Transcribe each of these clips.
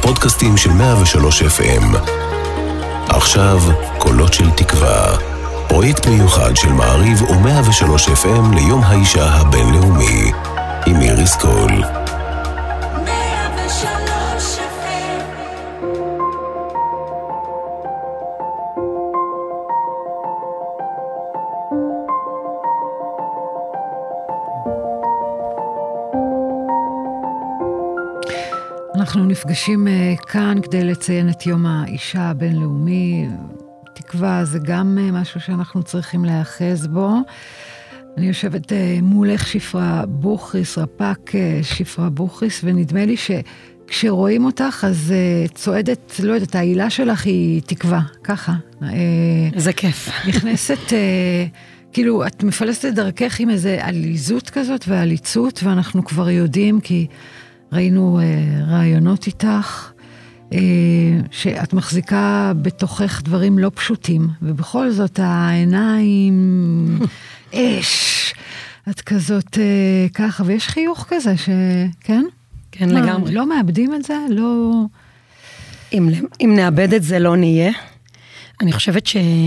הפודקאסטים של 103 FM. עכשיו, קולות של תקווה. פרויקט מיוחד של מעריב ו103 FM ליום האישה הבינלאומי. עם איריס קול. אנחנו נפגשים כאן כדי לציין את יום האישה הבינלאומי. תקווה זה גם משהו שאנחנו צריכים להיאחז בו. אני יושבת מולך שפרה בוכריס, רפ"ק שפרה בוכריס, ונדמה לי שכשרואים אותך אז צועדת, לא יודעת, העילה שלך היא תקווה, ככה. זה כיף. נכנסת, כאילו את מפלסת את דרכך עם איזו עליזות כזאת ועליצות, ואנחנו כבר יודעים כי ראינו רעיונות איתך, שאת מחזיקה בתוכך דברים לא פשוטים, ובכל זאת העיניים אש, את כזאת ככה, ויש חיוך כזה כן? כן, לגמרי. לא מאבדים את זה? לא... אם נאבד את זה לא נהיה. אני חושבת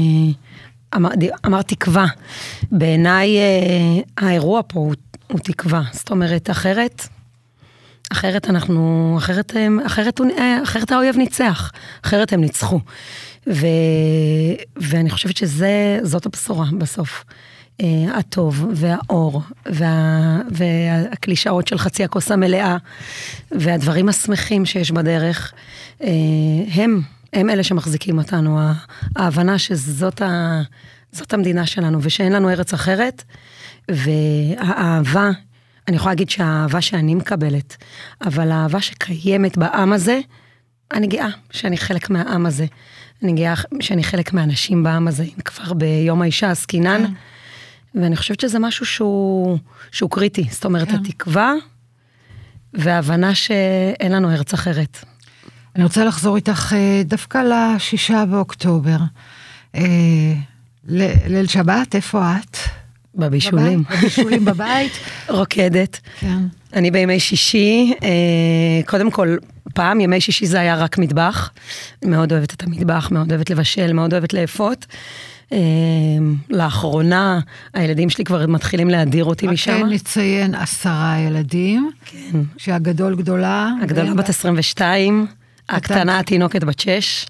אמר תקווה. בעיניי האירוע פה הוא תקווה. זאת אומרת, אחרת האויב ניצח, אחרת הם ניצחו. ואני חושבת שזאת הבשורה בסוף. הטוב והאור והקלישאות של חצי הכוס המלאה והדברים השמחים שיש בדרך, הם אלה שמחזיקים אותנו. ההבנה שזאת המדינה שלנו ושאין לנו ארץ אחרת, והאהבה, אני יכולה להגיד שהאהבה שאני מקבלת, אבל האהבה שקיימת בעם הזה, אני גאה שאני חלק מהעם הזה. אני גאה שאני חלק מהאנשים בעם הזה, כבר ביום האישה הסקינן, ואני חושבת שזה משהו שהוא קריטי. זאת אומרת, התקווה וההבנה שאין לנו ארץ אחרת. אני רוצה לחזור איתך דווקא ל6 באוקטובר. ליל שבת, איפה את? בבישולים. בבישולים בבית. רוקדת. כן. אני בימי שישי, קודם כל, פעם ימי שישי זה היה רק מטבח. מאוד אוהבת את המטבח, מאוד אוהבת לבשל, מאוד אוהבת לאפות. לאחרונה, הילדים שלי כבר מתחילים להדיר אותי משם. כן, נציין 10 ילדים. כן. שהגדול גדולה. הגדולה בת 22. הקטנה התינוקת בת 6.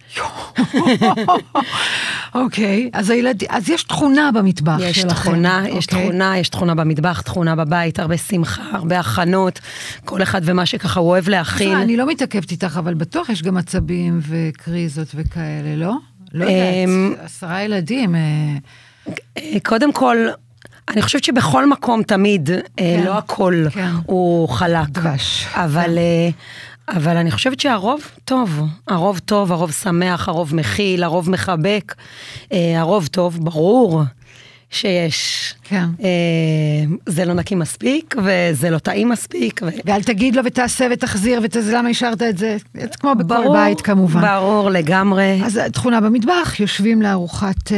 אוקיי, אז יש תכונה במטבח שלכם. יש תכונה במטבח, תכונה בבית, הרבה שמחה, הרבה הכנות, כל אחד ומה שככה הוא אוהב להכין. אני לא מתעכבת איתך, אבל בטוח יש גם עצבים וקריזות וכאלה, לא? לא יודעת, 10 ילדים. קודם כל, אני חושבת שבכל מקום תמיד, לא הכל הוא חלק. דבש. אבל אני חושבת שהרוב טוב, הרוב שמח, הרוב מכיל, הרוב מחבק, הרוב טוב, ברור שיש. כן. זה לא נקי מספיק, וזה לא טעים מספיק. ואל תגיד לו ותעשה ותחזיר, למה השארת את זה? כמו בכל בית כמובן. ברור, לגמרי. אז תכונה במטבח, יושבים לארוחת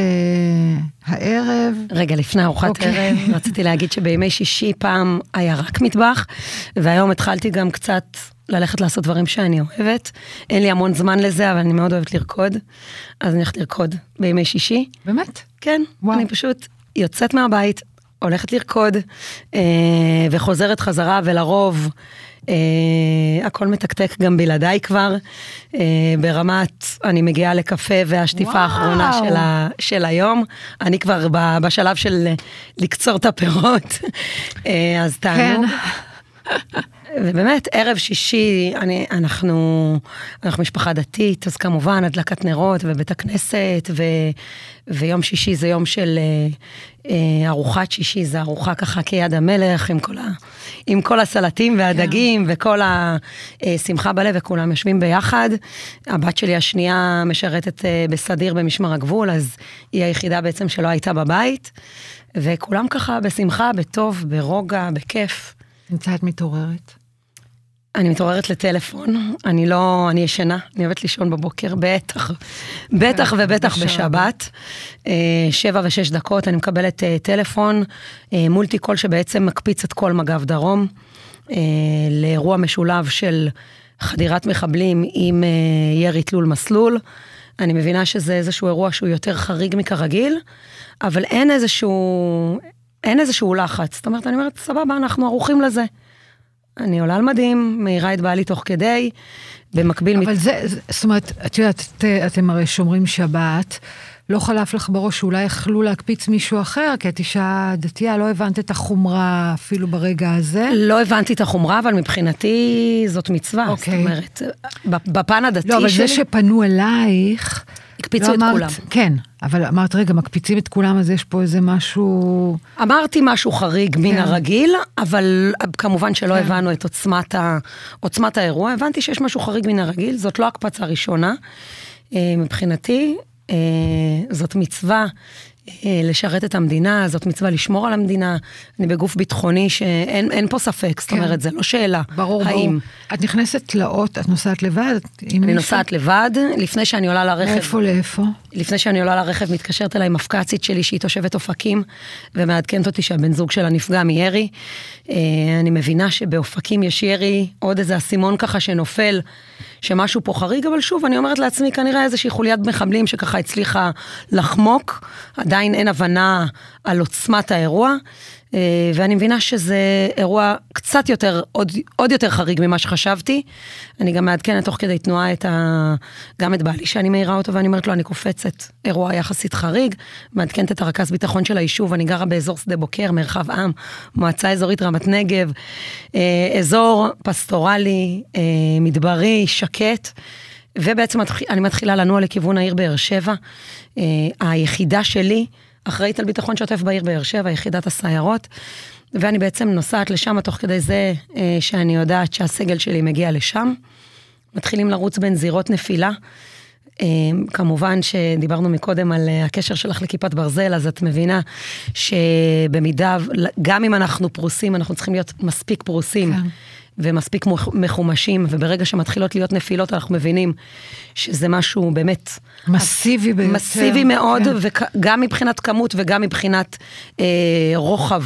הערב. רגע, לפני ארוחת ערב, רציתי להגיד שבימי שישי פעם היה רק מטבח, והיום התחלתי גם קצת ללכת לעשות דברים שאני אוהבת. אין לי המון זמן לזה, אבל אני מאוד אוהבת לרקוד. אז אני הולכת לרקוד בימי שישי. באמת? כן, אני פשוט יוצאת מהבית, הולכת לרקוד, וחוזרת חזרה, ולרוב הכל מתקתק גם בלעדיי כבר, ברמת, אני מגיעה לקפה והשטיפה האחרונה של היום, אני כבר בשלב של לקצור את הפירות, אז תענו. ובאמת, ערב שישי, אנחנו משפחה דתית, אז כמובן, הדלקת נרות ובית הכנסת, ויום שישי זה יום של ארוחת שישי, זה ארוחה ככה כיד המלך, עם כל הסלטים והדגים, וכל השמחה בלב, וכולם יושבים ביחד. הבת שלי השנייה משרתת בסדיר במשמר הגבול, אז היא היחידה בעצם שלא הייתה בבית, וכולם ככה בשמחה, בטוב, ברוגע, בכיף. נמצאת מתעוררת? אני מתעוררת לטלפון, אני ישנה, אני אוהבת לישון בבוקר, בטח ובטח בשבת, 7 ו6 דקות, אני מקבלת טלפון, מולטי קול שבעצם מקפיץ את כל מג"ב דרום, לאירוע משולב של חדירת מחבלים עם ירי תלול מסלול. אני מבינה שזה איזשהו אירוע שהוא יותר חריג מכרגיל, אבל אין איזשהו לחץ. זאת אומרת, אני אומרת, סבבה, אנחנו ערוכים לזה. אני עולה על מדים, מהירה את בעלי תוך כדי, במקביל... אבל זאת אומרת, את יודעת, אתם הרי שומרים שבת, לא חלף לך בראש שאולי יכלו להקפיץ מישהו אחר, כי את אישה דתייה, לא הבנת את החומרה אפילו ברגע הזה? לא הבנתי את החומרה, אבל מבחינתי זאת מצווה. זאת אומרת, בפן הדתי שלי... לא, אבל זה שפנו אלייך... הקפיצו את כולם. כן, אבל אמרת, רגע, מקפיצים את כולם, אז יש פה איזה משהו... אמרתי משהו חריג מן הרגיל, אבל כמובן שלא הבנו את עוצמת האירוע. הבנתי שיש משהו חריג מן הרגיל, זאת לא הקפצה ראשונה. מבחינתי, זאת מצווה לשרת את המדינה, זאת מצווה לשמור על המדינה. אני בגוף ביטחוני שאין פה ספק, זאת אומרת, זה לא שאלה. ברור. את נכנסת לאות, את נוסעת לבד? אני נוסעת לבד, לפני שאני עולה לרכב. מאיפה לאיפה? לפני שאני עולה לרכב, מתקשרת אליי מפקצית שלי, שהיא תושבת אופקים, ומעדכנת אותי שהבן זוג שלה נפגע מירי. אני מבינה שבאופקים יש ירי, עוד איזה אסימון ככה שנופל, שמשהו פה חריג, אבל שוב, אני אומרת לעצמי, כנראה איזושהי חוליית מחבלים שככה הצליחה לחמוק, עדיין אין הבנה על עוצמת האירוע, ואני מבינה שזה אירוע קצת יותר, עוד יותר חריג ממה שחשבתי. אני גם מעדכנת תוך כדי תנועה גם את בעלי שאני מהירה אותו, ואני אומרת לו, אני קופצת, אירוע יחסית חריג, מעדכנת את הרכז ביטחון של היישוב, אני גרה באזור שדה בוקר, מרחב עם, מועצה אזורית רמת נגב, אזור פסטורלי, מדברי, שקט, ובעצם אני מתחילה לנוע לכיוון העיר באר שבע. היחידה שלי, אחראית על ביטחון שוטף בעיר באר שבע, יחידת הסיירות, ואני בעצם נוסעת לשם, תוך כדי זה שאני יודעת שהסגל שלי מגיע לשם. מתחילים לרוץ בין זירות נפילה. כמובן שדיברנו מקודם על הקשר שלך לכיפת ברזל, אז את מבינה שבמידה, גם אם אנחנו פרוסים, אנחנו צריכים להיות מספיק פרוסים, כן. ומספיק מחומשים, וברגע שמתחילות להיות נפילות, אנחנו מבינים שזה משהו באמת... מסיבי ביותר. מסיבי מאוד, כן. וגם מבחינת כמות, וגם מבחינת רוחב.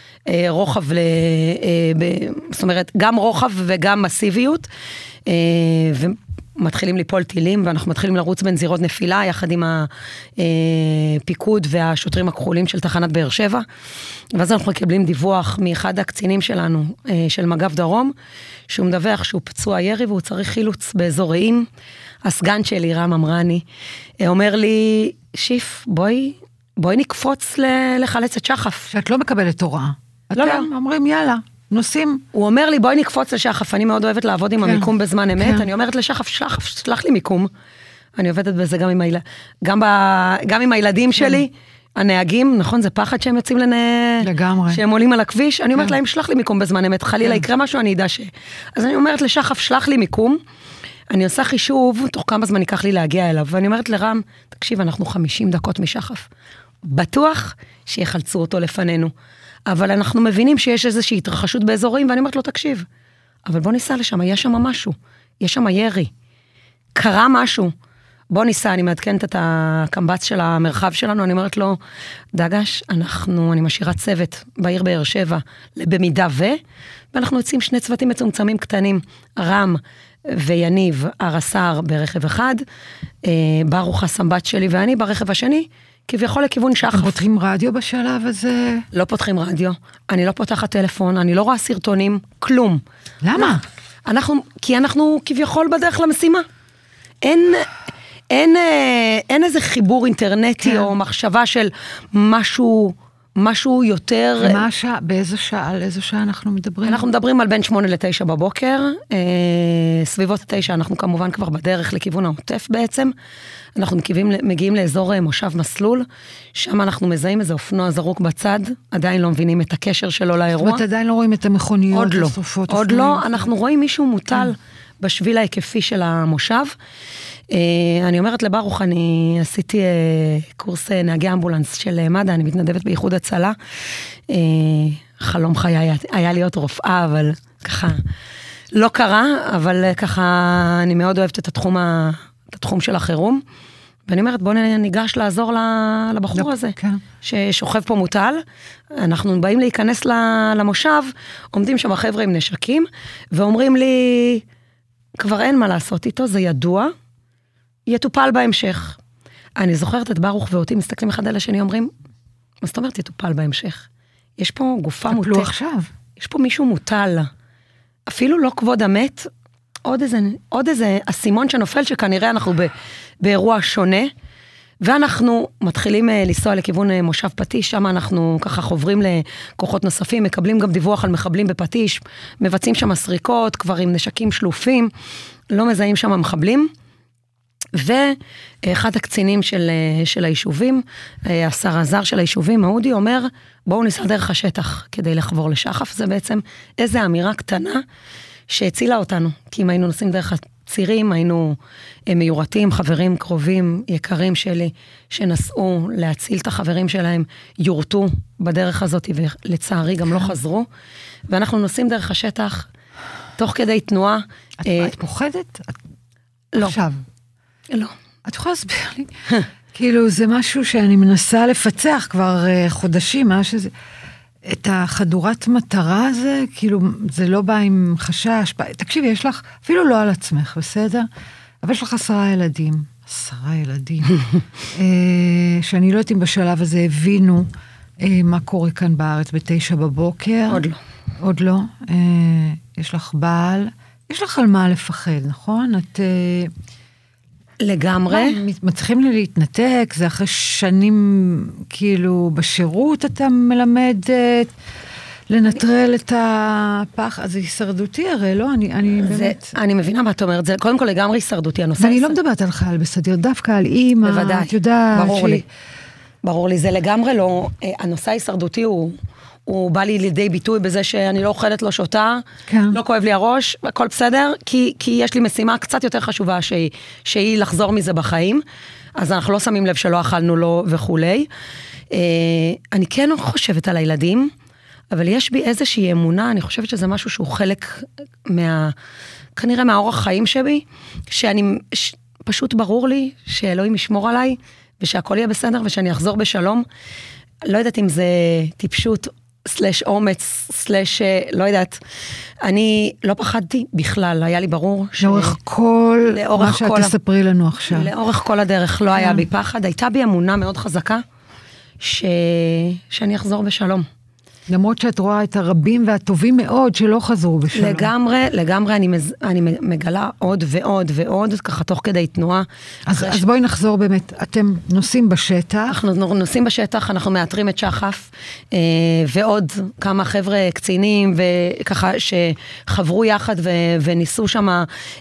זאת אומרת, גם רוחב וגם מסיביות, ומתחילים ליפול טילים, ואנחנו מתחילים לרוץ בין זירות נפילה, יחד עם הפיקוד והשוטרים הכחולים של תחנת באר שבע, ואז אנחנו מקבלים דיווח מאחד הקצינים שלנו, של מג"ב דרום, שהוא מדווח שהוא פצוע ירי, והוא צריך חילוץ באזור רעים. הסגן שלי, רם אמרני, אומר לי, שיף, בואי נקפוץ לחלץ את שחף. שאת לא מקבלת הוראה. לא. אתם אומרים, יאללה, נוסעים. הוא אומר לי, בואי נקפוץ לשחף, אני מאוד אוהבת לעבוד עם המיקום בזמן אמת, אני אומרת לשחף, שלח לי מיקום. אני עובדת בזה גם עם הילדים שלי, הנהגים, נכון, זה פחד שהם יוצאים לגמרי. שהם עולים על הכביש, אני אומרת להם, שלח לי מיקום בזמן אמת, חלילה יקרה משהו, אני אדע אז אני אומרת לשחף, שלח לי מיקום, אני עושה חישוב, תוך כמה זמן ייקח לי להגיע אליו, ואני אומרת לרם, תקשיב, אנחנו 50 דקות משחף. בטוח שיחלצו אותו לפנינו. אבל אנחנו מבינים שיש איזושהי התרחשות באזורים, ואני אומרת לו, תקשיב, אבל בוא ניסע לשם, יש שם משהו, יש שם ירי, קרה משהו, בוא ניסע, אני מעדכנת את הקמב"ץ של המרחב שלנו, אני אומרת לו, דגש, אני משאירה צוות בעיר באר שבע, במידה ואנחנו יוצאים שני צוותים מצומצמים קטנים, רם ויניב, הרס"ר ברכב אחד, ברוך הסמב"ץ שלי ואני ברכב השני, כביכול לכיוון שחף. אתם פותחים רדיו בשלב הזה? לא פותחים רדיו, אני לא פותחת טלפון, אני לא רואה סרטונים, כלום. למה? כי אנחנו כביכול בדרך למשימה. אין איזה חיבור אינטרנטי כן. או מחשבה של משהו יותר... ומה השעה? באיזו שעה? על איזו שעה אנחנו מדברים? אנחנו מדברים על בין 8 ל-9 בבוקר, סביבות 9 אנחנו כמובן כבר בדרך לכיוון העוטף בעצם, אנחנו מגיעים לאזור מושב מסלול, שם אנחנו מזהים איזה אופנוע זרוק בצד, עדיין לא מבינים את הקשר שלו לאירוע. זאת אומרת, עדיין לא רואים את המכוניות. עוד לא, אנחנו רואים מישהו מוטל בשביל ההיקפי של המושב. אני אומרת לברוך, אני עשיתי קורס נהגי אמבולנס של מד"א, אני מתנדבת בייחוד הצלה. חלום חיי היה להיות רופאה, אבל ככה לא קרה, אבל ככה אני מאוד אוהבת את התחום של החירום. ואני אומרת, בוא ניגש לעזור לבחור הזה, ששוכב פה מוטל. אנחנו באים להיכנס למושב, עומדים שם החבר'ה עם נשקים, ואומרים לי, כבר אין מה לעשות איתו, זה ידוע, יטופל בהמשך. אני זוכרת את ברוך ואותי, מסתכלים אחד על השני, אומרים, מה זאת אומרת יטופל בהמשך? יש פה גופה מוטל. טפלו עכשיו. יש פה מישהו מוטל. אפילו לא כבוד המת, עוד איזה אסימון שנופל, שכנראה אנחנו באירוע שונה, ואנחנו מתחילים לנסוע לכיוון מושב פטיש, שם אנחנו ככה חוברים לכוחות נוספים, מקבלים גם דיווח על מחבלים בפטיש, מבצעים שם סריקות, כבר עם נשקים שלופים, לא מזהים שם מחבלים, ואחד הקצינים של היישובים, השר הזר של היישובים, אודי, אומר, בואו ניסע דרך השטח כדי לחבור לשחף, זה בעצם איזו אמירה קטנה שהצילה אותנו, כי אם היינו נוסעים דרך צירים, היינו מיורתים, חברים קרובים, יקרים שלי, שנסעו להציל את החברים שלהם, יורתו בדרך הזאת, ולצערי גם לא חזרו, ואנחנו נוסעים דרך השטח, תוך כדי תנועה. את פוחדת? לא. עכשיו. לא. את יכולה להסביר לי? כאילו, זה משהו שאני מנסה לפצח כבר חודשים, מה שזה... את החדורת מטרה הזה, כאילו, זה לא בא עם חשש. תקשיבי, יש לך, אפילו לא על עצמך, בסדר? אבל יש לך 10 ילדים. 10 ילדים. שאני לא יודעת אם בשלב הזה הבינו מה קורה כאן בארץ ב9 בבוקר. עוד לא. עוד לא. יש לך בעל. יש לך על מה לפחד, נכון? את... לגמרי. מצליחים לי להתנתק, זה אחרי שנים, כאילו, בשירות אתה מלמד לנטרל את הפח, אז זה הישרדותי הרי, לא? אני באמת... אני מבינה מה את אומרת, זה קודם כל לגמרי הישרדותי, הנושא... ואני לא מדברת על חייל בסדיר, דווקא על אימא, בוודאי, את יודעת... ברור לי. ברור לי, זה לגמרי לא... הנושא ההישרדותי הוא בא לי לידי ביטוי בזה שאני לא אוכלת, לא שותה, לא כואב לי הראש, הכל בסדר, כי יש לי משימה קצת יותר חשובה שהיא לחזור מזה בחיים, אז אנחנו לא שמים לב שלא אכלנו לו וכולי. אני כן חושבת על הילדים, אבל יש בי איזושהי אמונה, אני חושבת שזה משהו שהוא חלק כנראה מהאורח חיים שבי, פשוט ברור לי שאלוהים ישמור עליי, ושהכל יהיה בסדר, ושאני אחזור בשלום. לא יודעת אם זה טיפשות, סלש אומץ, סלש, לא יודעת, אני לא פחדתי בכלל, היה לי ברור לאורך כל מה שאת תספרי לנו עכשיו. לאורך כל הדרך לא היה בי פחד, הייתה בי אמונה מאוד חזקה, שאני אחזור בשלום. למרות שאת רואה את הרבים והטובים מאוד שלא חזרו בשלום. לגמרי אני מגלה עוד ועוד ועוד, ככה תוך כדי תנועה. אז בואי נחזור באמת, אתם נוסעים בשטח. אנחנו נוסעים בשטח, אנחנו מאתרים את שחף, ועוד כמה חבר'ה קצינים, וככה שחברו יחד וניסו שם,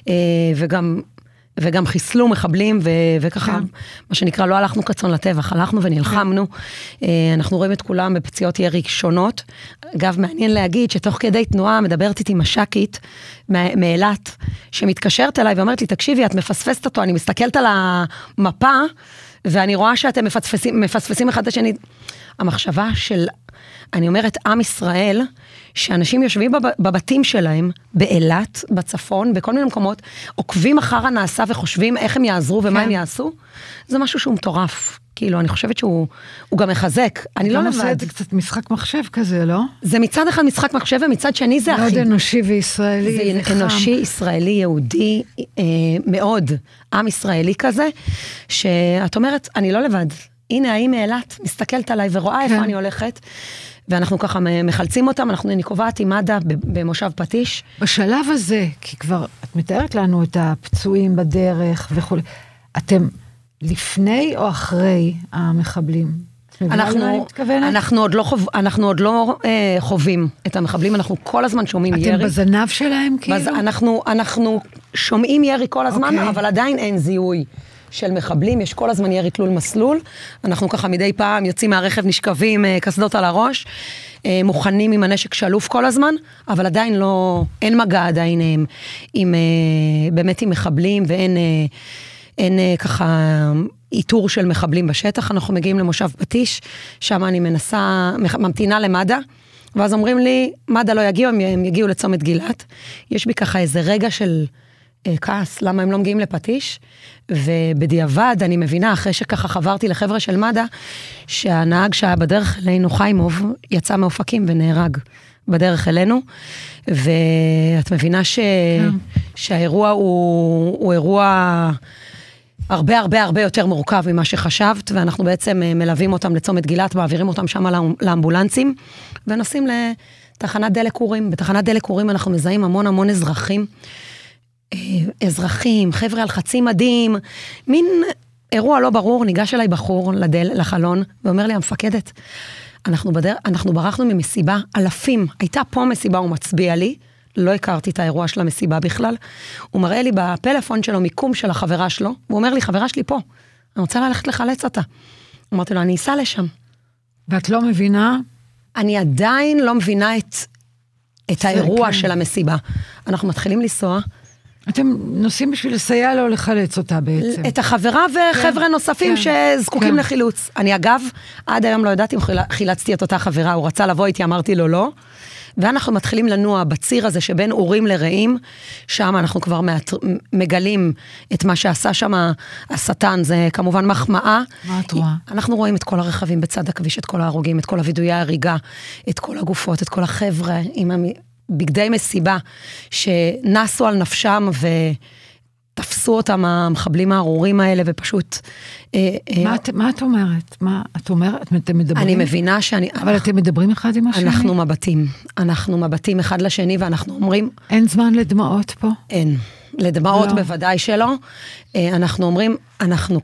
וגם חיסלו מחבלים, וככה, מה שנקרא, לא הלכנו כצאן לטבח, הלכנו ונלחמנו, אנחנו רואים את כולם בפציעות ירי שונות. אגב, מעניין להגיד שתוך כדי תנועה מדברת איתי מש"קית מאילת, שמתקשרת אליי ואומרת לי, תקשיבי, את מפספסת אותו, אני מסתכלת על המפה, ואני רואה שאתם מפספסים אחד השני. המחשבה של, אני אומרת, עם ישראל, שאנשים יושבים בבתים שלהם, באילת, בצפון, בכל מיני מקומות, עוקבים אחר הנעשה וחושבים איך הם יעזרו ומה הם יעשו, זה משהו שהוא מטורף. כאילו, אני חושבת שהוא גם מחזק. אני לא לבד. זה קצת משחק מחשב כזה, לא? זה מצד אחד משחק מחשב, ומצד שני זה מאוד אנושי וישראלי. זה אנושי, ישראלי, יהודי, מאוד. עם ישראלי כזה, שאת אומרת, אני לא לבד. הנה, האם מאילת מסתכלת עליי ורואה איפה אני הולכת, ואנחנו ככה מחלצים אותם, אני קובעת עם מד"א במושב פטיש. בשלב הזה, כי כבר את מתארת לנו את הפצועים בדרך וכו', אתם לפני או אחרי המחבלים? אנחנו עוד לא חווים את המחבלים, אנחנו כל הזמן שומעים ירי. אתם בזנב שלהם כאילו? אנחנו שומעים ירי כל הזמן, אבל עדיין אין זיהוי של מחבלים, יש כל הזמן ירי תלול מסלול, אנחנו ככה מדי פעם יוצאים מהרכב, נשכבים, קסדות על הראש, מוכנים עם הנשק שלוף כל הזמן, אבל עדיין אין מגע עדיין באמת עם מחבלים, ואין ככה איתור של מחבלים בשטח. אנחנו מגיעים למושב פטיש, שם אני ממתינה למד"א, ואז אומרים לי, מד"א לא יגיעו, הם יגיעו לצומת גילת. יש בי ככה איזה רגע של כעס, למה הם לא מגיעים לפטיש, ובדיעבד אני מבינה, אחרי שככה חברתי לחבר'ה של מד"א, שהנהג שהיה בדרך אלינו, חיימוב, יצא מאופקים ונהרג בדרך אלינו, ואת מבינה שהאירוע הוא אירוע הרבה הרבה הרבה יותר מורכב ממה שחשבת, ואנחנו בעצם מלווים אותם לצומת גילת, מעבירים אותם שם לאמבולנסים, ונוסעים לתחנת דלק אורים. בתחנת דלק אורים אנחנו מזהים המון המון אזרחים, חבר'ה על חצי מדים, מין אירוע לא ברור. ניגש אליי בחור לחלון, ואומר לי, המפקדת, אנחנו ברחנו ממסיבה, אלפים, הייתה פה מסיבה, הוא מצביע לי, לא הכרתי את האירוע של המסיבה בכלל, הוא מראה לי בפלאפון שלו מיקום של החברה שלו, והוא אומר לי, חברה שלי פה, אני רוצה ללכת לחלץ אותה. אמרתי לו, אני אסע לשם. ואת לא מבינה? אני עדיין לא מבינה את האירוע של המסיבה. אנחנו מתחילים לנסוע. אתם נוסעים בשביל לסייע לו לחלץ אותה בעצם. את החברה וחבר'ה נוספים שזקוקים לחילוץ. אני אגב, עד היום לא יודעת אם חילצתי את אותה חברה, הוא רצה לבוא איתי, אמרתי לו לא. ואנחנו מתחילים לנוע בציר הזה שבין אורים לרעים, שם אנחנו כבר מגלים את מה שעשה שם השטן, זה כמובן מחמאה. מה את רואה? אנחנו רואים את כל הרכבים בצד הכביש, את כל ההרוגים, את כל הוידואי ההריגה, את כל הגופות, את כל החבר'ה עם בגדי מסיבה, שנסו על נפשם ותפסו אותם המחבלים הארורים האלה, ופשוט... מה את אומרת? מה את אומרת? אתם מדברים? אני מבינה שאני... אבל אתם מדברים אחד עם השני? אנחנו מבטים אחד לשני, ואנחנו אומרים... אין זמן לדמעות פה? אין. לדמעות בוודאי שלא. אנחנו אומרים, אנחנו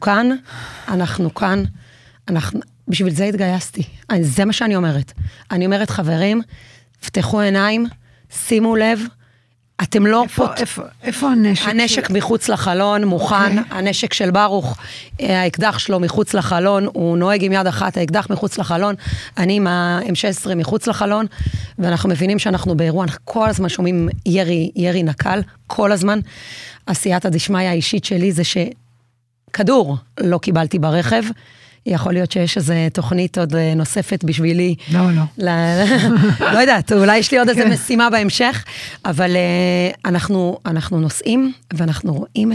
כאן, בשביל זה התגייסתי. זה מה שאני אומרת. אני אומרת, חברים, פתחו עיניים, שימו לב, אתם לא... איפה הנשק? הנשק מחוץ לחלון, מוכן, הנשק של ברוך, האקדח שלו מחוץ לחלון, הוא נוהג עם יד אחת, האקדח מחוץ לחלון, אני עם ה-M16 מחוץ לחלון, ואנחנו מבינים שאנחנו באירוע, אנחנו כל הזמן שומעים ירי נקל, כל הזמן. עשיית הדשמיא האישית שלי זה שכדור לא קיבלתי ברכב, יכול להיות שיש איזו תוכנית עוד נוספת בשבילי. לא. לא יודעת, אולי יש לי עוד איזו משימה בהמשך, אבל אנחנו נוסעים, ואנחנו רואים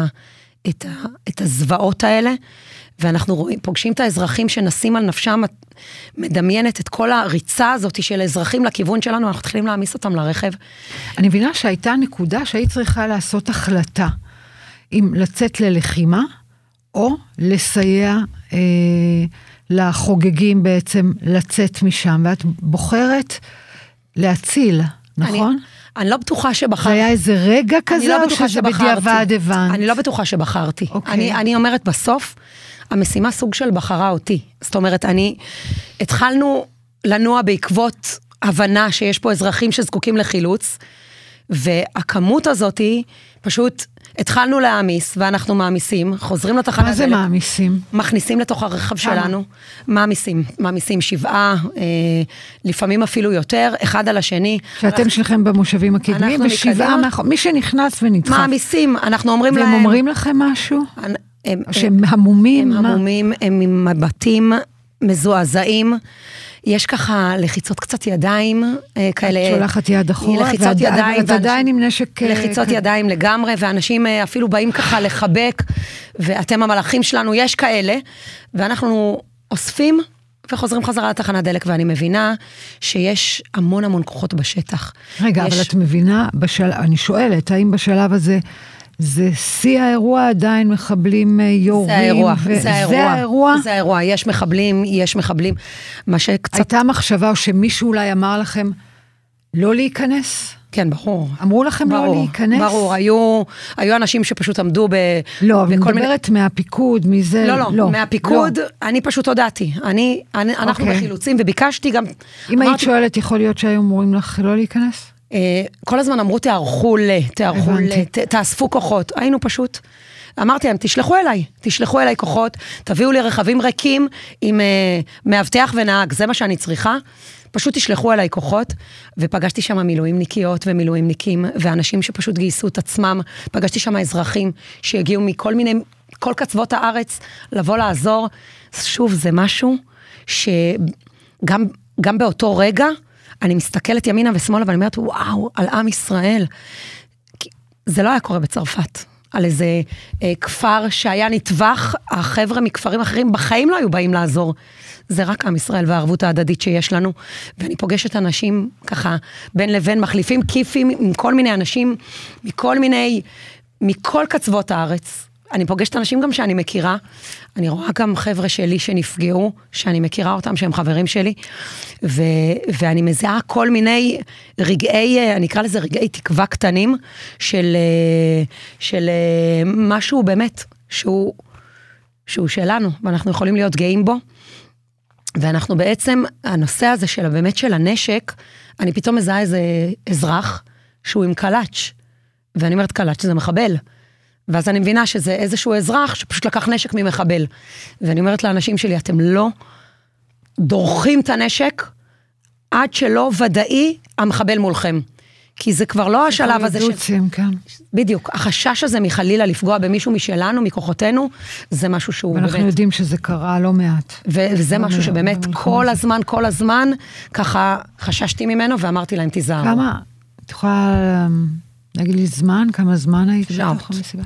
את הזוועות האלה, ואנחנו פוגשים את האזרחים שנשים על נפשם, מדמיינת את כל הריצה הזאת של אזרחים לכיוון שלנו, אנחנו מתחילים להעמיס אותם לרכב. אני מבינה שהייתה נקודה שהיא צריכה לעשות החלטה, אם לצאת ללחימה, או לסייע לחוגגים בעצם לצאת משם, ואת בוחרת להציל, נכון? אני לא בטוחה שבחרתי. זה היה איזה רגע כזה, או שזה בדיעבד הבנת? אני לא בטוחה שבחרתי. אני אומרת בסוף, המשימה סוג של בחרה אותי. זאת אומרת, התחלנו לנוע בעקבות הבנה שיש פה אזרחים שזקוקים לחילוץ, והכמות הזאת היא פשוט... התחלנו להעמיס, ואנחנו מעמיסים, חוזרים לתחנת דלק. מה זה מעמיסים? מכניסים לתוך הרכב שלנו, מעמיסים 7, לפעמים אפילו יותר, אחד על השני. שאתם שלכם במושבים הקדמיים, ו7, מי שנכנס ונדחף. מעמיסים, אנחנו אומרים להם... והם אומרים לכם משהו? שהם המומים? הם המומים, הם עם מבטים מזועזעים, יש ככה לחיצות קצת ידיים, כאלה... את שולחת יד אחורה, לחיצות ידיים. ואת עדיין עם נשק... לחיצות ידיים לגמרי, ואנשים אפילו באים ככה לחבק, ואתם המלאכים שלנו, יש כאלה, ואנחנו אוספים, וחוזרים חזרה לתחנת דלק, ואני מבינה שיש המון המון כוחות בשטח. רגע, אבל את מבינה, אני שואלת, האם בשלב הזה... זה שיא האירוע, עדיין מחבלים יורים. זה האירוע. זה האירוע, יש מחבלים. מה שקצת... הייתה מחשבה או שמישהו אולי אמר לכם לא להיכנס? כן, ברור. אמרו לכם לא להיכנס? ברור, היו אנשים שפשוט עמדו לא, אבל מדברת מהפיקוד, מזה... לא, מהפיקוד, אני פשוט הודעתי. אנחנו בחילוצים, וביקשתי גם... אם היית שואלת, יכול להיות שהיו אומרים לך לא להיכנס? כל הזמן אמרו, תאספו כוחות. היינו פשוט, אמרתי להם, תשלחו אליי כוחות, תביאו לי רכבים ריקים עם מאבטח ונהג, זה מה שאני צריכה, פשוט תשלחו אליי כוחות, ופגשתי שם מילואימניקיות ומילואימניקים, ואנשים שפשוט גייסו את עצמם, פגשתי שם אזרחים שהגיעו כל קצוות הארץ, לבוא לעזור. שוב, זה משהו שגם באותו רגע, אני מסתכלת ימינה ושמאלה, ואני אומרת, וואו, על עם ישראל. זה לא היה קורה בצרפת. על איזה כפר שהיה נטווח, החבר'ה מכפרים אחרים בחיים לא היו באים לעזור. זה רק עם ישראל והערבות ההדדית שיש לנו, ואני פוגשת אנשים ככה, בין לבין מחליפים כיפים עם כל מיני אנשים, מכל קצוות הארץ. אני פוגשת אנשים גם שאני מכירה, אני רואה גם חבר'ה שלי שנפגעו, שאני מכירה אותם, שהם חברים שלי, ואני מזהה כל מיני רגעי, אני אקרא לזה רגעי תקווה קטנים, של משהו באמת, שהוא שלנו, ואנחנו יכולים להיות גאים בו, ואנחנו בעצם, הנושא הזה של באמת של הנשק, אני פתאום מזהה איזה אזרח, שהוא עם קלאץ', ואני אומרת קלאץ' זה מחבל, ואז אני מבינה שזה איזשהו אזרח שפשוט לקח נשק ממחבל. ואני אומרת לאנשים שלי, אתם לא דורכים את הנשק, עד שלא ודאי המחבל מולכם. כי זה כבר לא השלב הזה כן. בדיוק, החשש הזה מחלילה לפגוע במישהו משלנו, מכוחותינו, זה משהו שהוא ואנחנו באמת... יודעים שזה קרה לא מעט. וזה משהו שבאמת כל הזמן, ככה חששתי ממנו, ואמרתי להם, תיזהרו. כמה, את יכולה... להגיד לי זמן, כמה זמן היית בתוך המסיבה?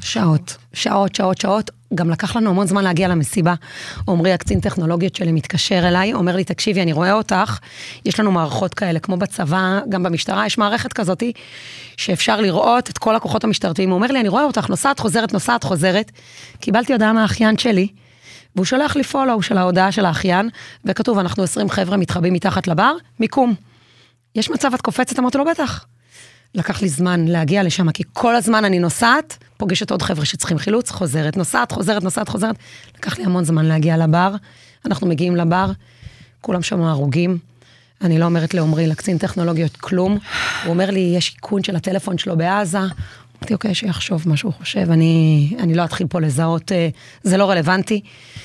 שעות. גם לקח לנו המון זמן להגיע למסיבה. עומרי, הקצין טכנולוגיות שלי, מתקשר אליי, אומר לי, תקשיבי, אני רואה אותך, יש לנו מערכות כאלה, כמו בצבא, גם במשטרה, יש מערכת כזאת, שאפשר לראות את כל הכוחות המשטרתיים. הוא אומר לי, אני רואה אותך, נוסעת, חוזרת. קיבלתי הודעה מהאחיין שלי, והוא שולח לי פולו של ההודעה של האחיין, וכתוב, אנחנו 20 חבר'ה מתחבאים מתחת לבר, מיקום. יש מצב, את קופצת, אמרתי לו, בטח. לקח לי זמן להגיע לשם, כי כל הזמן אני נוסעת, פוגשת עוד חבר'ה שצריכים חילוץ, חוזרת. לקח לי המון זמן להגיע לבר, אנחנו מגיעים לבר, כולם שם הרוגים, אני לא אומרת לעומרי, לקצין טכנולוגיות כלום, הוא אומר לי, יש עיקון של הטלפון שלו בעזה, אמרתי, אוקיי, שיחשוב מה שהוא חושב, אני לא אתחיל פה לזהות, זה לא רלוונטי,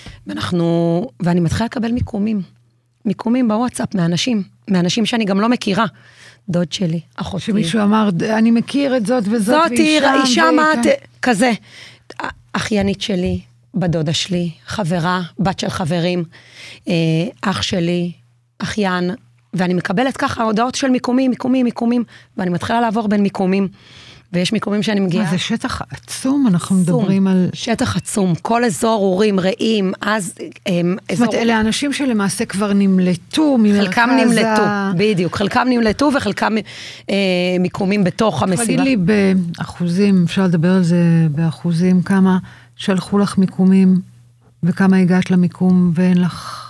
ואני מתחילה לקבל מיקומים בוואטסאפ מאנשים שאני גם לא מכירה, דוד שלי, אחותי. שמישהו אמר, אני מכיר את זאת וזאת, אישה כזה. אחיינית שלי, בדודה שלי, חברה, בת של חברים, אח שלי, אחיין, ואני מקבלת ככה הודעות של מיקומים, ואני מתחילה לעבור בין מיקומים, ויש מיקומים שאני מגיעה. זה שטח עצום, אנחנו מדברים על... שטח עצום, כל אזור אורים, רעים, אז... זאת אומרת, אלה אנשים שלמעשה כבר נמלטו ממרכז חלקם נמלטו, בדיוק, חלקם נמלטו וחלקם מיקומים בתוך המסיבה. תגיד לי באחוזים, אפשר לדבר על זה באחוזים, כמה שלחו לך מיקומים, וכמה הגעת למיקום ואין לך...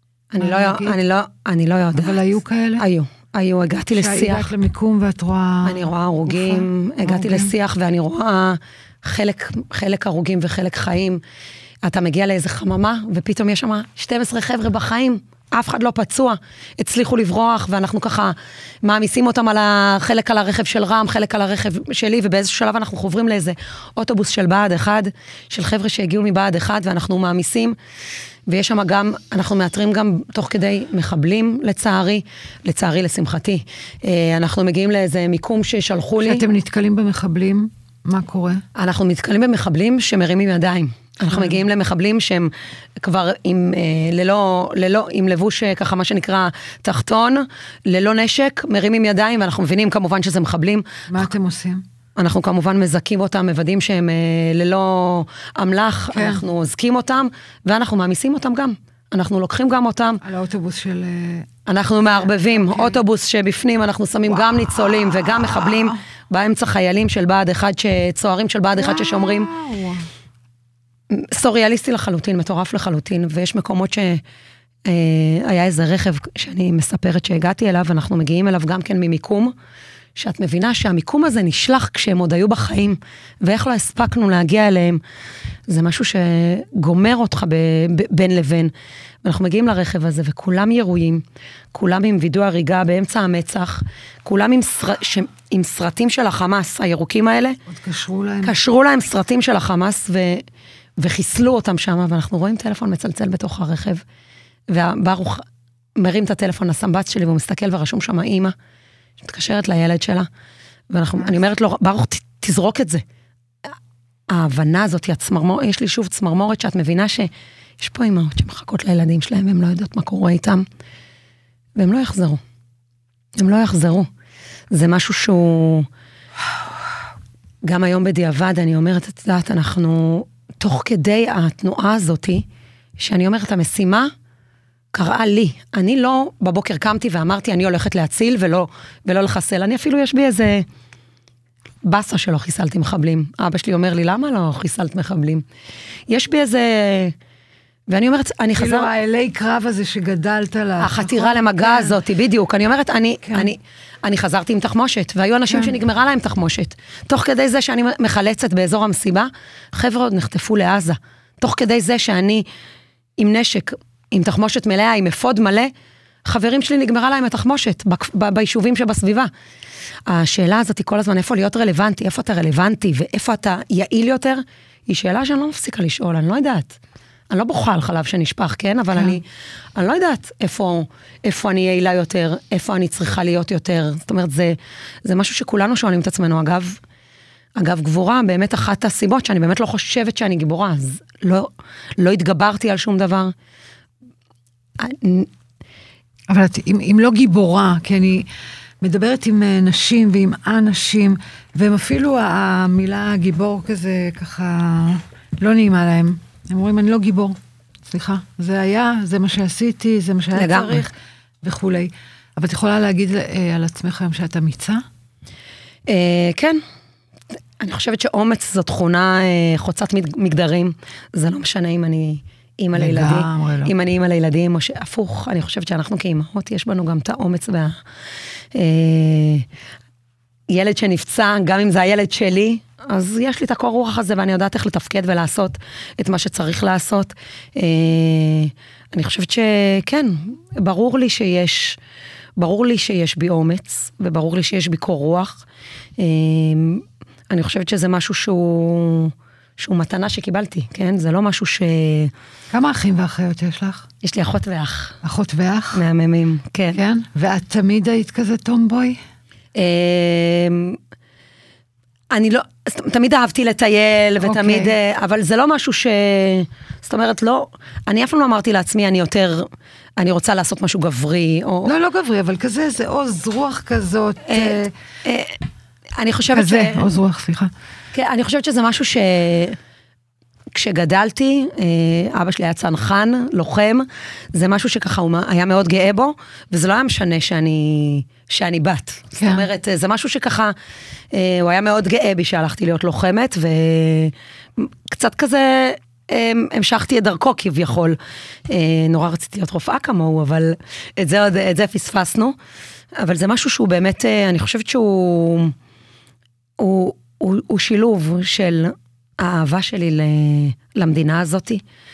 אני לא יודעת. אבל היו כאלה? היו, הגעתי לשיח. שהגעת למיקום ואת רואה... אני רואה הרוגים, הגעתי לשיח ואני רואה חלק הרוגים וחלק חיים. אתה מגיע לאיזה חממה, ופתאום יש שם 12 חבר'ה בחיים, אף אחד לא פצוע, הצליחו לברוח, ואנחנו ככה מעמיסים אותם חלק על הרכב של רם, חלק על הרכב שלי, ובאיזשהו שלב אנחנו חוברים לאיזה אוטובוס של בעד אחד, של חבר'ה שהגיעו מבעד אחד, ואנחנו מעמיסים, ויש שם גם, אנחנו מאתרים גם תוך כדי מחבלים, לצערי לשמחתי. אנחנו מגיעים לאיזה מיקום ששלחו לי. שאתם נתקלים במחבלים, מה קורה? אנחנו נתקלים במחבלים שמרימים ידיים. אנחנו מגיעים למחבלים שהם כבר עם לבוש ככה מה שנקרא תחתון, ללא נשק, מרימים ידיים, ואנחנו מבינים כמובן שזה מחבלים. מה אתם עושים? אנחנו כמובן מזכים אותם, מוודאים שהם ללא אמל"ח, אנחנו עוזקים אותם, ואנחנו מעמיסים אותם גם. אנחנו לוקחים גם אותם. על האוטובוס של... אנחנו מערבבים, אוטובוס שבפנים אנחנו שמים גם ניצולים וגם מחבלים, באמצע חיילים של בעד אחד, צוערים של בעד אחד ששומרים. סוריאליסטי לחלוטין, מטורף לחלוטין, ויש מקומות שהיה איזה רכב שאני מספרת שהגעתי אליו, אנחנו מגיעים אליו גם כן ממיקום, שאת מבינה שהמיקום הזה נשלח כשהם עוד היו בחיים, ואיך לא הספקנו להגיע אליהם, זה משהו שגומר אותך בין לבין. ואנחנו מגיעים לרכב הזה, וכולם ירויים, כולם עם וידוא הריגה באמצע המצח, כולם עם סרטים של החמאס, הירוקים האלה. עוד קשרו להם. קשרו להם סרטים של החמאס, וחיסלו אותם שם, ואנחנו רואים טלפון מצלצל בתוך הרכב, והברוך מרים את הטלפון לסמבץ שלי, והוא מסתכל ורשום שם האמא, שמתקשרת לילד שלה, ואני אומרת לו, ברוך, תזרוק את זה. ההבנה הזאת, יש לי שוב צמרמורת, שאת מבינה שיש פה אמאות שמחכות לילדים שלהם, והם לא יודעות מה קורה איתם, והם לא יחזרו. הם לא יחזרו. זה משהו שהוא... גם היום בדיעבד, אני אומרת, את יודעת, אנחנו, תוך כדי התנועה הזאת, שאני אומרת, המשימה קראה לי. אני לא בבוקר קמתי ואמרתי, אני הולכת להציל ולא לחסל. אני אפילו יש בי איזה בסה שלא חיסלתי מחבלים. אבא שלי אומר לי, למה לא חיסלת מחבלים? יש בי איזה... ואני אומרת, אני חזר... כאילו האלי קרב הזה שגדלת לה... החתירה למגע הזאת, בדיוק. אני אומרת, אני חזרתי עם תחמושת, והיו אנשים שנגמרה להם תחמושת. תוך כדי זה שאני מחלצת באזור המסיבה, חבר'ה עוד נחטפו לעזה. תוך כדי זה שאני עם נשק, עם תחמושת מלאה, עם אפוד מלא, חברים שלי נגמרה להם התחמושת, ביישובים שבסביבה. השאלה הזאת היא כל הזמן, איפה להיות רלוונטי, איפה אתה רלוונטי, ואיפה אתה יעיל יותר, היא שאלה שאני לא מפסיקה לשאול, אני לא יודעת. אני לא בוכה על חלב שנשפך, כן? אבל אני לא יודעת איפה אני יעילה יותר, איפה אני צריכה להיות יותר. זאת אומרת, זה משהו שכולנו שואלים את עצמנו. אגב, גבורה, באמת אחת הסיבות שאני באמת לא חושבת שאני גיבורה, אז לא התגברתי על שום דבר. אבל אם לא גיבורה, כי אני מדברת עם נשים ועם אנשים, והם אפילו המילה גיבור כזה ככה לא נעימה להם. הם אומרים, אני לא גיבור, סליחה, זה היה, זה מה שעשיתי, זה מה שהיה צריך, וכולי. אבל את יכולה להגיד על עצמך היום שאת אמיצה? כן. אני חושבת שאומץ זו תכונה חוצת מגדרים. זה לא משנה אם אני אימא לילדים, אם אני אימא לילדים, או שהפוך, אני חושבת שאנחנו כאימהות, יש בנו גם את האומץ ילד שנפצע, גם אם זה הילד שלי, אז יש לי את הקור רוח הזה, ואני יודעת איך לתפקד ולעשות את מה שצריך לעשות. אני חושבת שכן, ברור לי שיש בי אומץ, וברור לי שיש בי קור רוח. אני חושבת שזה משהו שהוא מתנה שקיבלתי, כן? זה לא משהו כמה אחים ואחיות יש לך? יש לי אחות ואח. אחות ואח? מהממים, כן. כן? ואת תמיד היית כזה טומבוי? אני לא, תמיד אהבתי לטייל, ותמיד, אבל זה לא משהו זאת אומרת, לא, אני אף פעם לא אמרתי לעצמי, אני רוצה לעשות משהו גברי, או... לא גברי, אבל כזה, זה עוז רוח כזאת. אני חושבת כזה, עוז רוח, סליחה. כן, אני חושבת שזה משהו כשגדלתי, אבא שלי היה צנחן, לוחם, זה משהו שככה הוא היה מאוד גאה בו, וזה לא היה משנה שאני בת. כן. זאת אומרת, זה משהו שככה, הוא היה מאוד גאה בי שהלכתי להיות לוחמת, וקצת כזה המשכתי את דרכו כביכול. נורא רציתי להיות רופאה כמוהו, אבל את זה פספסנו. אבל זה משהו שהוא באמת, אני חושבת שהוא שילוב של האהבה שלי למדינה הזאת,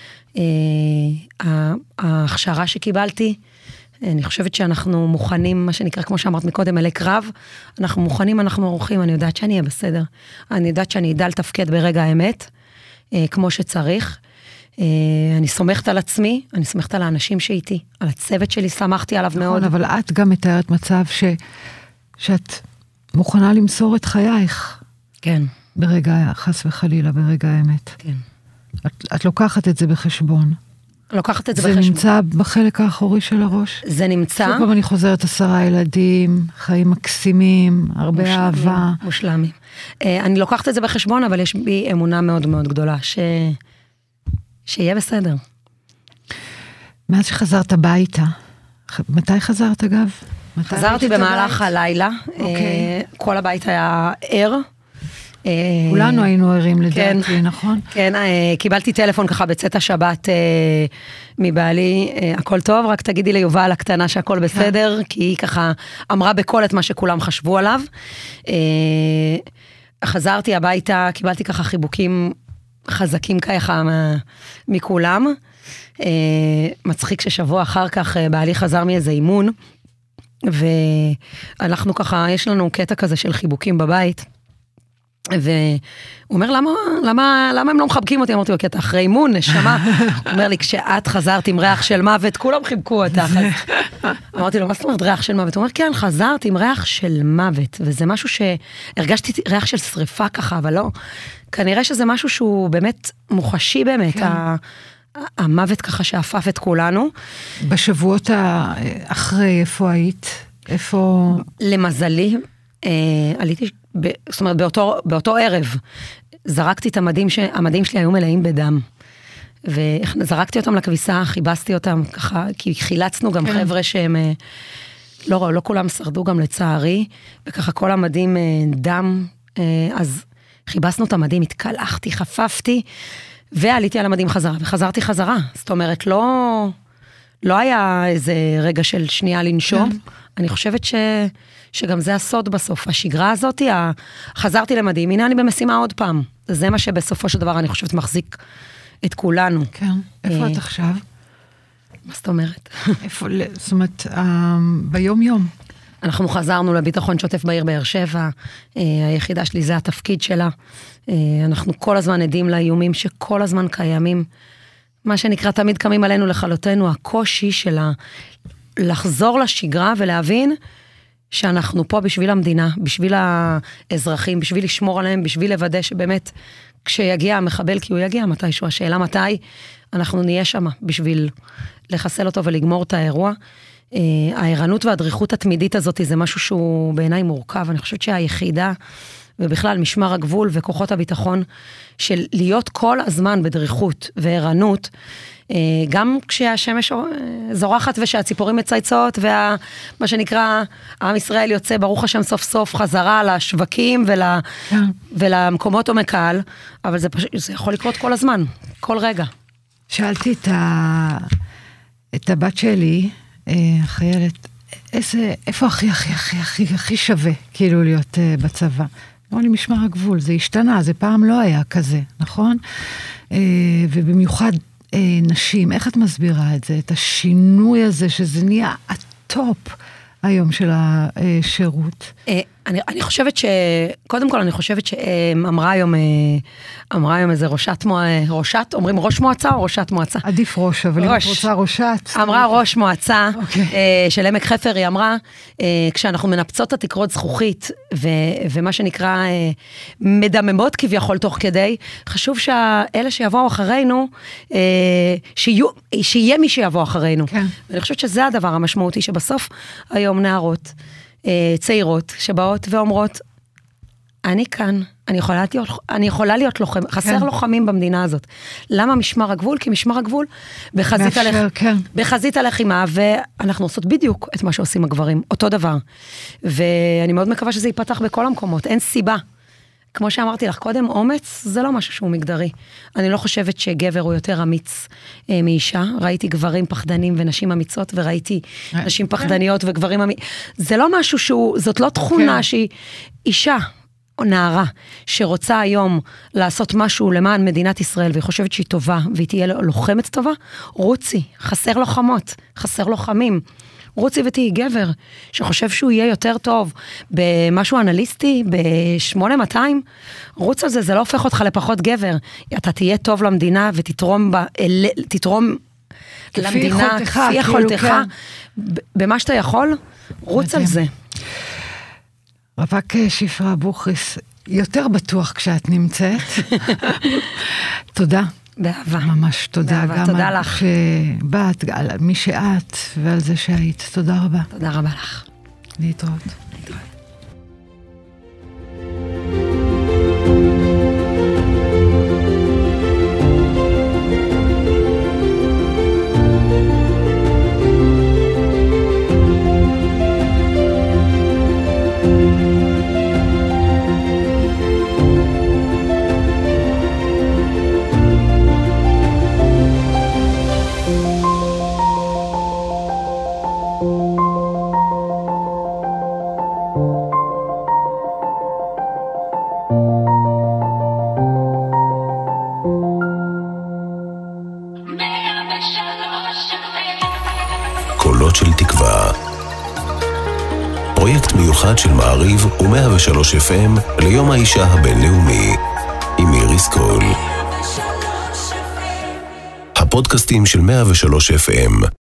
ההכשרה שקיבלתי, אני חושבת שאנחנו מוכנים, מה שנקרא, כמו שאמרת מקודם, אלי קרב, אנחנו מוכנים, אנחנו עורכים, אני יודעת שאני אהיה בסדר, אני יודעת שאני אדע לתפקד ברגע האמת, כמו שצריך, אני סומכת על עצמי, אני סומכת על האנשים שאיתי, על הצוות שלי, שמחתי עליו מאוד. אבל את גם מתארת מצב שאת מוכנה למסור את חייך. כן. ברגע, חס וחלילה, ברגע האמת. כן. את לוקחת את זה בחשבון. לוקחת את זה בחשבון. זה נמצא בחלק האחורי של הראש? זה נמצא. שוב פעם אני חוזרת 10 ילדים, חיים מקסימים, הרבה אהבה. מושלמים. אני לוקחת את זה בחשבון, אבל יש בי אמונה מאוד מאוד גדולה, שיהיה בסדר. מאז שחזרת הביתה, מתי חזרת אגב? חזרתי במהלך הלילה, כל הבית היה ער. כולנו היינו ערים לדעתי, נכון? כן, קיבלתי טלפון ככה בצאת השבת מבעלי, הכל טוב, רק תגידי ליובל הקטנה שהכל בסדר, כי היא ככה אמרה בכל את מה שכולם חשבו עליו. חזרתי הביתה, קיבלתי ככה חיבוקים חזקים ככה מכולם. מצחיק ששבוע אחר כך בעלי חזר מאיזה אימון, ואנחנו ככה, יש לנו קטע כזה של חיבוקים בבית, והוא אומר, למה הם לא מחבקים אותי? אמרתי לו, כי אתה אחרי אימון, נשמה. הוא אומר לי, כשאת חזרת עם ריח של מוות, כולם חיבקו אותך. אמרתי לו, מה זאת אומרת ריח של מוות? הוא אומר, כן, חזרת עם ריח של מוות, וזה משהו שהרגשתי ריח של שריפה ככה, אבל לא. כנראה שזה משהו שהוא באמת מוחשי באמת, המוות ככה שאפף את כולנו. בשבועות אחרי, איפה היית? איפה... למזלי, עליתי זאת אומרת, באותו ערב, זרקתי את המדים שלי היו מלאים בדם. וזרקתי אותם לכביסה, חיבסתי אותם ככה, כי חילצנו גם חבר'ה שהם, לא כולם שרדו גם לצערי, וככה כל המדים דם, אז חיבסנו את המדים, התקלחתי, חפפתי, ועליתי על המדים חזרה, וחזרתי חזרה. זאת אומרת, לא היה איזה רגע של שנייה לנשום, אני חושבת שגם זה הסוד בסוף, השגרה הזאת, חזרתי למדים, הנה אני במשימה עוד פעם, זה מה שבסופו של דבר אני חושבת מחזיק את כולנו. כן, איפה את עכשיו? מה זאת אומרת? איפה, זאת אומרת, ביום יום. אנחנו חזרנו לביטחון שוטף בעיר באר שבע, היחידה שלי זה התפקיד שלה, אנחנו כל הזמן עדים לאיומים שכל הזמן קיימים, מה שנקרא תמיד קמים עלינו לכלותנו, הקושי שלה לחזור לשגרה ולהבין שאנחנו פה בשביל המדינה, בשביל האזרחים, בשביל לשמור עליהם, בשביל לוודא שבאמת כשיגיע המחבל, כי הוא יגיע מתישהו, השאלה מתי, אנחנו נהיה שם בשביל לחסל אותו ולגמור את האירוע. הערנות והדריכות התמידית הזאת זה משהו שהוא בעיניי מורכב, אני חושבת שהיחידה ובכלל משמר הגבול וכוחות הביטחון של להיות כל הזמן בדריכות וערנות, גם כשהשמש זורחת ושהציפורים מצייצות ומה שנקרא עם ישראל יוצא ברוך השם סוף סוף חזרה לשווקים ולמקומות עומק קהל, אבל זה יכול לקרות כל הזמן, כל רגע. שאלתי את הבת שלי, חיילת, איפה הכי שווה כאילו להיות בצבא? אמרו לי משמר הגבול, זה השתנה, זה פעם לא היה כזה, נכון? ובמיוחד נשים, איך את מסבירה את זה? את השינוי הזה שזה נהיה הטופ היום של השירות? אני חושבת קודם כל אני חושבת שאמרה היום איזה ראשת, אומרים ראש מועצה או ראשת מועצה? עדיף ראש, אבל אם את רוצה ראשת. אמרה ראש מועצה של עמק חפר, היא אמרה, כשאנחנו מנפצות את התקרות זכוכית, ומה שנקרא מדממות כביכול תוך כדי, חשוב שאלה שיבואו אחרינו, שיהיה מי שיבוא אחרינו. ואני חושבת שזה הדבר המשמעותי, שבסוף היום נערות, צעירות שבאות ואומרות, אני כאן, אני יכולה להיות לוחם, חסר לוחמים במדינה הזאת. למה משמר הגבול? כי משמר הגבול בחזית הלחימה, ואנחנו עושות בדיוק את מה שעושים הגברים, אותו דבר. ואני מאוד מקווה שזה ייפתח בכל המקומות, אין סיבה. כמו שאמרתי לך קודם, אומץ זה לא משהו שהוא מגדרי. אני לא חושבת שגבר הוא יותר אמיץ מאישה. ראיתי גברים פחדנים ונשים אמיצות, וראיתי נשים פחדניות וגברים אמיצים. זה לא משהו זאת לא תכונה שהיא אישה או נערה, שרוצה היום לעשות משהו למען מדינת ישראל, והיא חושבת שהיא טובה, והיא תהיה לוחמת טובה, רוצי, חסר לוחמות, חסר לוחמים. רוצי ותהי גבר, שחושב שהוא יהיה יותר טוב במשהו אנליסטי, ב-8200, רוץ על זה, זה לא הופך אותך לפחות גבר. אתה תהיה טוב למדינה ותתרום למדינה, כפי יכולתך, במה שאתה יכול, רוץ על זה. רווק שפרה בוכריס, יותר בטוח כשאת נמצאת. תודה. באהבה. ממש תודה. באהבה, תודה לך. שבאת, על מי שאת ועל זה שהיית. תודה רבה. תודה רבה לך. להתראות. קולות של תקווה. פרויקט מיוחד של מעריב ו103 FM ליום האישה הבינלאומי עם איריס קול. הפודקאסטים של 103 FM